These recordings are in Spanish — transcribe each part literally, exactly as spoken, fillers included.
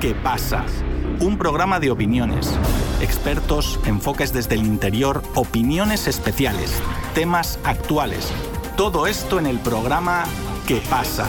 ¿Qué pasa? Un programa de opiniones, expertos, enfoques desde el interior, opiniones especiales, temas actuales. Todo esto en el programa ¿Qué pasa?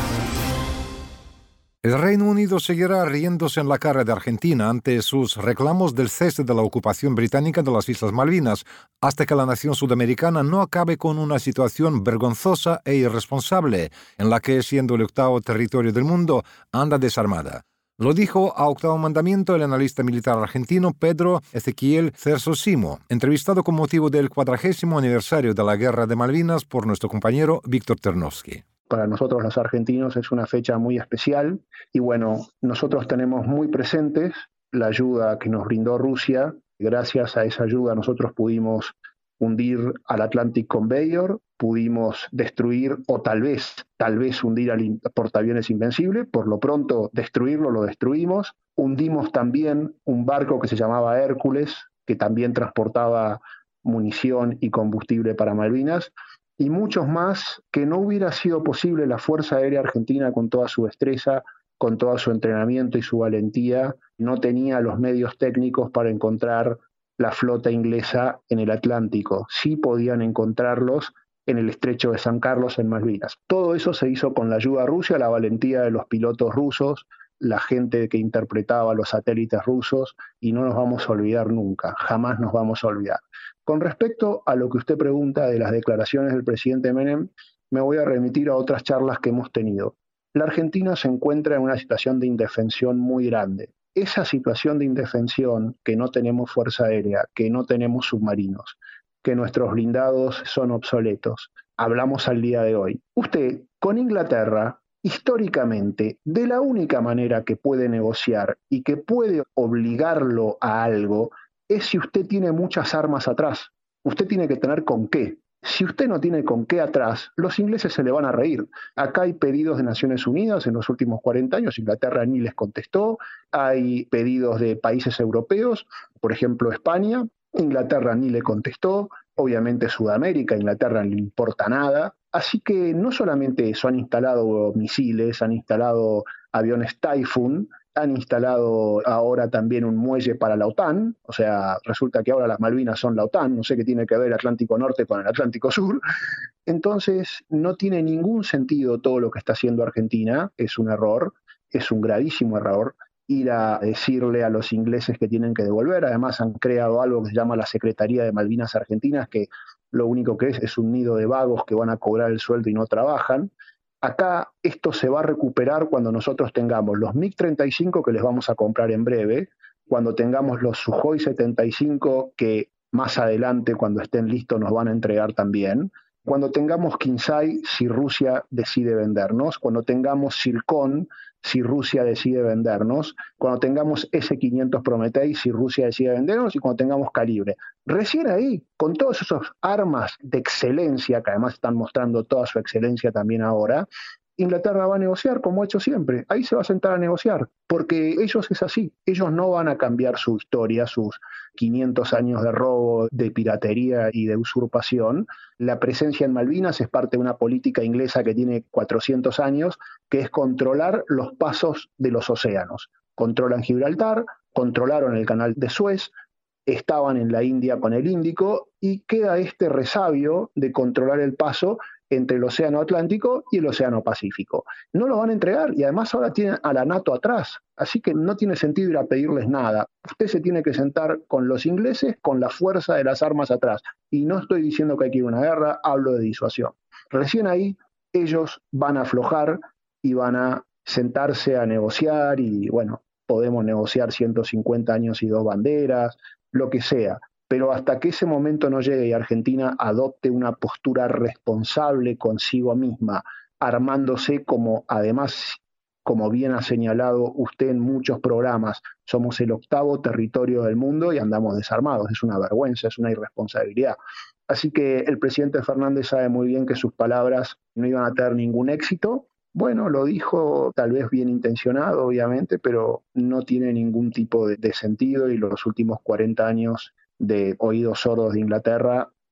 El Reino Unido seguirá riéndose en la cara de Argentina ante sus reclamos del cese de la ocupación británica de las Islas Malvinas, hasta que la nación sudamericana no acabe con una situación vergonzosa e irresponsable, en la que, siendo el octavo territorio del mundo, anda desarmada. Lo dijo a Octavo Mandamiento el analista militar argentino Pedro Ezequiel Cersosimo, entrevistado con motivo del cuadragésimo aniversario de la Guerra de Malvinas por nuestro compañero Víctor Ternovsky. Para nosotros los argentinos es una fecha muy especial y bueno, nosotros tenemos muy presentes la ayuda que nos brindó Rusia. Gracias a esa ayuda nosotros pudimos hundir al Atlantic Conveyor, pudimos destruir o tal vez, tal vez hundir al portaaviones Invencible. Por lo pronto destruirlo, lo destruimos. Hundimos también un barco que se llamaba Hércules, que también transportaba munición y combustible para Malvinas. Y muchos más que no hubiera sido posible la Fuerza Aérea Argentina con toda su destreza, con todo su entrenamiento y su valentía, no tenía los medios técnicos para encontrar la flota inglesa en el Atlántico. Sí podían encontrarlos en el estrecho de San Carlos en Malvinas. Todo eso se hizo con la ayuda rusa, la valentía de los pilotos rusos, la gente que interpretaba los satélites rusos, y no nos vamos a olvidar nunca, jamás nos vamos a olvidar. Con respecto a lo que usted pregunta de las declaraciones del presidente Menem, me voy a remitir a otras charlas que hemos tenido. La Argentina se encuentra en una situación de indefensión muy grande. Esa situación de indefensión, que no tenemos fuerza aérea, que no tenemos submarinos, que nuestros blindados son obsoletos, hablamos al día de hoy. Usted, con Inglaterra, históricamente, de la única manera que puede negociar y que puede obligarlo a algo, es si usted tiene muchas armas atrás. Usted tiene que tener con qué. Si usted no tiene con qué atrás, los ingleses se le van a reír. Acá hay pedidos de Naciones Unidas en los últimos cuarenta años, Inglaterra ni les contestó. Hay pedidos de países europeos, por ejemplo España, Inglaterra ni le contestó. Obviamente Sudamérica, Inglaterra no le importa nada. Así que no solamente eso, han instalado misiles, han instalado aviones Typhoon, han instalado ahora también un muelle para la OTAN, o sea, resulta que ahora las Malvinas son la OTAN, no sé qué tiene que ver el Atlántico Norte con el Atlántico Sur. Entonces, no tiene ningún sentido todo lo que está haciendo Argentina, es un error, es un gravísimo error, ir a decirle a los ingleses que tienen que devolver. Además, han creado algo que se llama la Secretaría de Malvinas Argentinas, que lo único que es es un nido de vagos que van a cobrar el sueldo y no trabajan. Acá esto se va a recuperar cuando nosotros tengamos los MiG treinta y cinco que les vamos a comprar en breve, cuando tengamos los Sukhoi setenta y cinco que más adelante, cuando estén listos, nos van a entregar también, cuando tengamos Kinsai si Rusia decide vendernos, cuando tengamos Zircon si Rusia decide vendernos, cuando tengamos ese quinientos Prometei si Rusia decide vendernos, y cuando tengamos Calibre. Recién ahí, con todas esas armas de excelencia, que además están mostrando toda su excelencia también ahora, Inglaterra va a negociar como ha hecho siempre. Ahí se va a sentar a negociar, porque ellos es así. Ellos no van a cambiar su historia, sus quinientos años de robo, de piratería y de usurpación. La presencia en Malvinas es parte de una política inglesa que tiene cuatrocientos años, que es controlar los pasos de los océanos. Controlan Gibraltar, controlaron el canal de Suez, estaban en la India con el Índico, y queda este resabio de controlar el paso entre el Océano Atlántico y el Océano Pacífico. No lo van a entregar, y además ahora tienen a la NATO atrás, así que no tiene sentido ir a pedirles nada. Usted se tiene que sentar con los ingleses, con la fuerza de las armas atrás, y no estoy diciendo que hay que ir a una guerra, hablo de disuasión. Recién ahí ellos van a aflojar y van a sentarse a negociar, y bueno, podemos negociar ciento cincuenta años y dos banderas, lo que sea. Pero hasta que ese momento no llegue y Argentina adopte una postura responsable consigo misma, armándose como, además, como bien ha señalado usted en muchos programas, somos el octavo territorio del mundo y andamos desarmados. Es una vergüenza, es una irresponsabilidad. Así que el presidente Fernández sabe muy bien que sus palabras no iban a tener ningún éxito. Bueno, lo dijo tal vez bien intencionado, obviamente, pero no tiene ningún tipo de, de sentido, y los últimos cuarenta años de oídos sordos de Inglaterra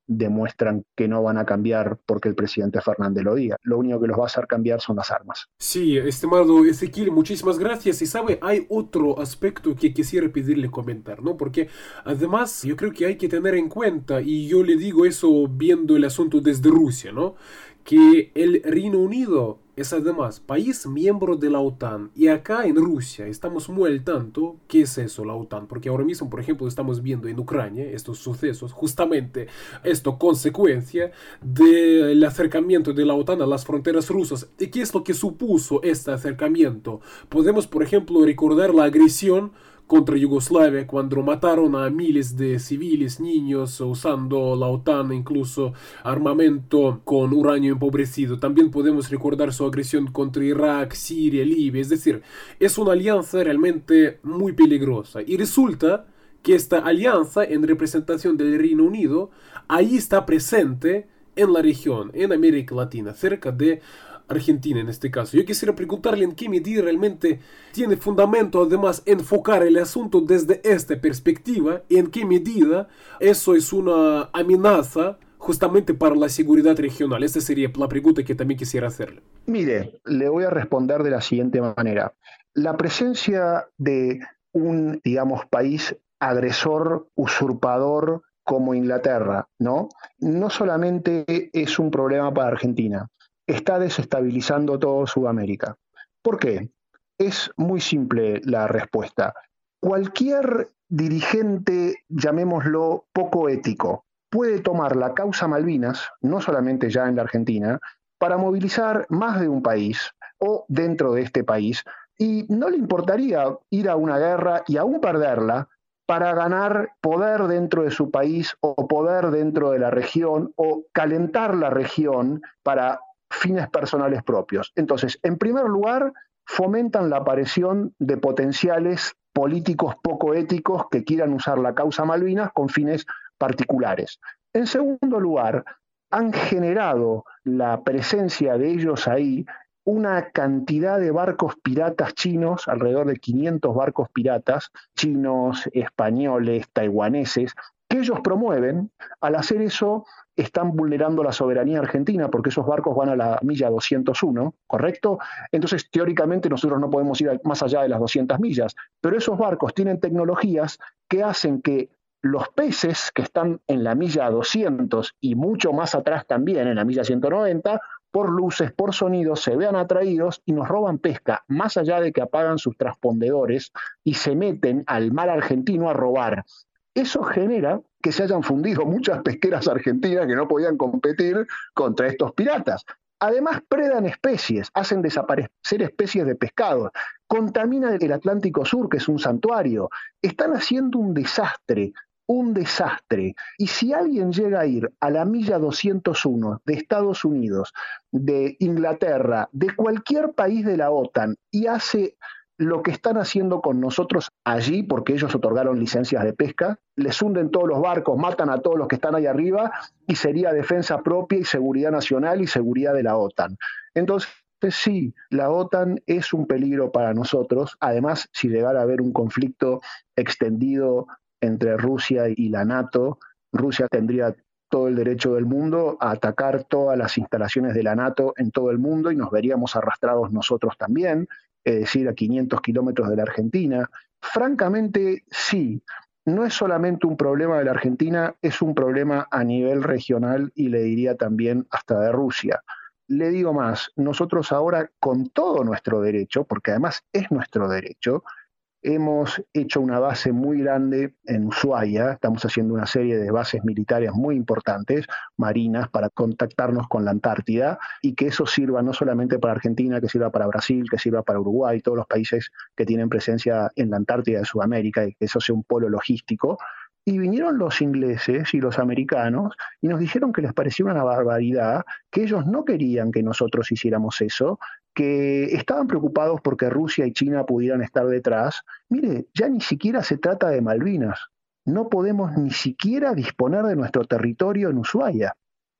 demuestran que no van a cambiar porque el presidente Fernández lo diga. Lo único que los va a hacer cambiar son las armas. Sí, estimado Ezequiel, muchísimas gracias. Y sabe, hay otro aspecto que quisiera pedirle comentar, ¿no? Porque además yo creo que hay que tener en cuenta, y yo le digo eso viendo el asunto desde Rusia, ¿no? Que el Reino Unido es además país miembro de la OTAN, y acá en Rusia estamos muy al tanto qué es eso la OTAN, porque ahora mismo, por ejemplo, estamos viendo en Ucrania estos sucesos, justamente esto consecuencia del acercamiento de la OTAN a las fronteras rusas. ¿Y qué es lo que supuso este acercamiento? Podemos, por ejemplo, recordar la agresión contra Yugoslavia, cuando mataron a miles de civiles, niños, usando la OTAN, incluso armamento con uranio empobrecido. También podemos recordar su agresión contra Irak, Siria, Libia. Es decir, es una alianza realmente muy peligrosa. Y resulta que esta alianza, en representación del Reino Unido, ahí está presente en la región, en América Latina, cerca de Argentina en este caso. Yo quisiera preguntarle en qué medida realmente tiene fundamento además enfocar el asunto desde esta perspectiva, y en qué medida eso es una amenaza justamente para la seguridad regional. Esta sería la pregunta que también quisiera hacerle. Mire, le voy a responder de la siguiente manera. La presencia de un, digamos, país agresor, usurpador como Inglaterra, ¿no? No solamente es un problema para Argentina, está desestabilizando todo Sudamérica. ¿Por qué? Es muy simple la respuesta. Cualquier dirigente, llamémoslo poco ético, puede tomar la causa Malvinas, no solamente ya en la Argentina, para movilizar más de un país o dentro de este país, y no le importaría ir a una guerra y aún perderla para ganar poder dentro de su país o poder dentro de la región o calentar la región para fines personales propios. Entonces, en primer lugar, fomentan la aparición de potenciales políticos poco éticos que quieran usar la causa Malvinas con fines particulares. En segundo lugar, han generado la presencia de ellos ahí una cantidad de barcos piratas chinos, alrededor de quinientos barcos piratas, chinos, españoles, taiwaneses, que ellos promueven. Al hacer eso, están vulnerando la soberanía argentina porque esos barcos van a la milla doscientos uno, ¿correcto? Entonces, teóricamente, nosotros no podemos ir más allá de las doscientas millas, pero esos barcos tienen tecnologías que hacen que los peces que están en la milla doscientos y mucho más atrás también, en la milla ciento noventa, por luces, por sonidos, se vean atraídos y nos roban pesca, más allá de que apagan sus transpondedores y se meten al mar argentino a robar. Eso genera que se hayan fundido muchas pesqueras argentinas que no podían competir contra estos piratas. Además, predan especies, hacen desaparecer especies de pescado, contaminan el Atlántico Sur, que es un santuario. Están haciendo un desastre, un desastre. Y si alguien llega a ir a la milla doscientos uno de Estados Unidos, de Inglaterra, de cualquier país de la OTAN, y hace lo que están haciendo con nosotros allí, porque ellos otorgaron licencias de pesca, les hunden todos los barcos, matan a todos los que están ahí arriba, y sería defensa propia y seguridad nacional y seguridad de la OTAN. Entonces, sí, la OTAN es un peligro para nosotros. Además, si llegara a haber un conflicto extendido entre Rusia y la NATO, Rusia tendría todo el derecho del mundo a atacar todas las instalaciones de la NATO en todo el mundo y nos veríamos arrastrados nosotros también, es decir, a quinientos kilómetros de la Argentina. Francamente, sí, no es solamente un problema de la Argentina, es un problema a nivel regional y le diría también hasta de Rusia. Le digo más, nosotros ahora con todo nuestro derecho, porque además es nuestro derecho, hemos hecho una base muy grande en Ushuaia, estamos haciendo una serie de bases militares muy importantes, marinas, para contactarnos con la Antártida y que eso sirva no solamente para Argentina, que sirva para Brasil, que sirva para Uruguay, todos los países que tienen presencia en la Antártida de Sudamérica y que eso sea un polo logístico. Y vinieron los ingleses y los americanos y nos dijeron que les parecía una barbaridad, que ellos no querían que nosotros hiciéramos eso, que estaban preocupados porque Rusia y China pudieran estar detrás. Mire, ya ni siquiera se trata de Malvinas. No podemos ni siquiera disponer de nuestro territorio en Ushuaia.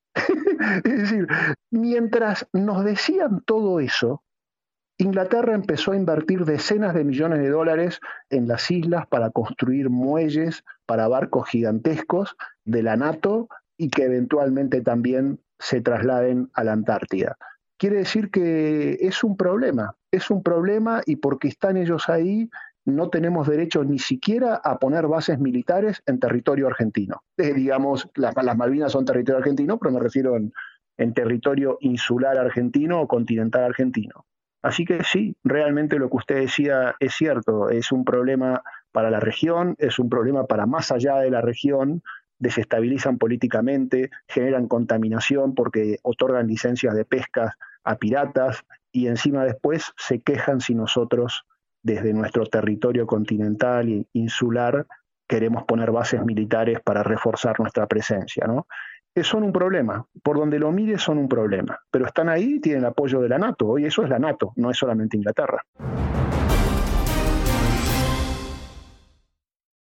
Es decir, mientras nos decían todo eso, Inglaterra empezó a invertir decenas de millones de dólares en las islas para construir muelles para barcos gigantescos de la NATO y que eventualmente también se trasladen a la Antártida. Quiere decir que es un problema, es un problema y porque están ellos ahí no tenemos derecho ni siquiera a poner bases militares en territorio argentino. Eh, digamos, las, las Malvinas son territorio argentino, pero me refiero en, en territorio insular argentino o continental argentino. Así que sí, realmente lo que usted decía es cierto, es un problema para la región, es un problema para más allá de la región, desestabilizan políticamente, generan contaminación porque otorgan licencias de pesca a piratas y encima después se quejan si nosotros desde nuestro territorio continental e insular queremos poner bases militares para reforzar nuestra presencia, ¿no? Que son un problema, por donde lo mire son un problema, pero están ahí y tienen apoyo de la NATO, hoy eso es la NATO, no es solamente Inglaterra.